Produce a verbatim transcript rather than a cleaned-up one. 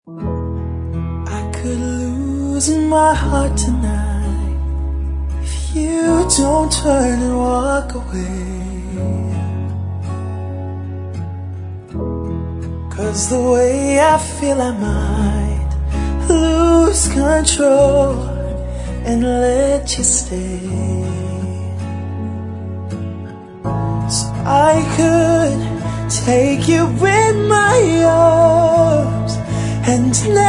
I could lose my heart tonight if you don't turn and walk away. 'Cause the way I feel I might lose control and let you stay. So I could take you in my arms and